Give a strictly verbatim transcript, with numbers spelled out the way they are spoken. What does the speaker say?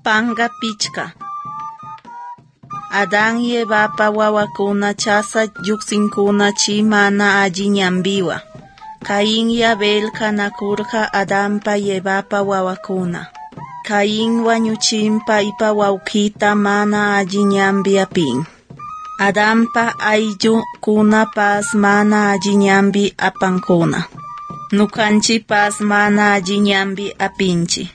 Panga pichka. Adán y Evapa wawakuna chasa lluksinkuna chi mana alli ñambiwa. Caín y Abel kanakurqa Adánpa y Evapa wawakuna. Caín wañuchinpa ipa wawqita mana alli ñambi apin. Adánpa ayllukunapas mana alli ñambi apankuna. Nukanchipas mana alli ñambi apinchi.